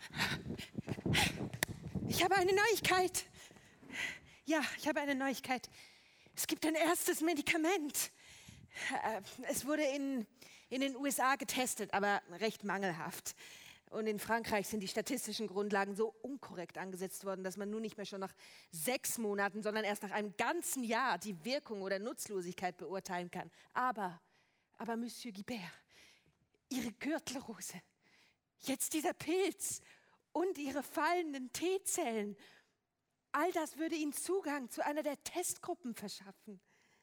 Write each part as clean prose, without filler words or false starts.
Ich habe eine Neuigkeit. Ja, ich habe eine Neuigkeit. Es gibt ein erstes Medikament. Es wurde in den USA getestet, aber recht mangelhaft. Und in Frankreich sind die statistischen Grundlagen so unkorrekt angesetzt worden, dass man nun nicht mehr schon nach 6 Monaten, sondern erst nach einem ganzen Jahr die Wirkung oder Nutzlosigkeit beurteilen kann. Aber Monsieur Guibert, Ihre Gürtelrose, jetzt dieser Pilz und Ihre fallenden T-Zellen, all das würde Ihnen Zugang zu einer der Testgruppen verschaffen.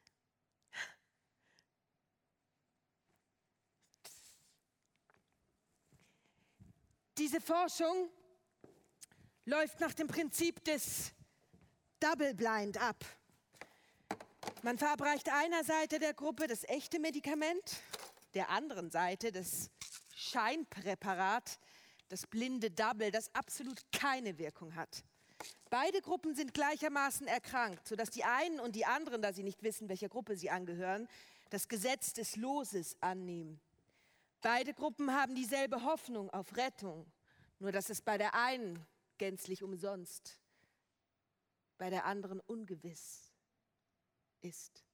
Diese Forschung läuft nach dem Prinzip des Double Blind ab. Man verabreicht einer Seite der Gruppe das echte Medikament, der anderen Seite das Scheinpräparat, das blinde Double, das absolut keine Wirkung hat. Beide Gruppen sind gleichermaßen erkrankt, sodass die einen und die anderen, da sie nicht wissen, welcher Gruppe sie angehören, das Gesetz des Loses annehmen. Beide Gruppen haben dieselbe Hoffnung auf Rettung, nur dass es bei der einen gänzlich umsonst, bei der anderen ungewiss ist.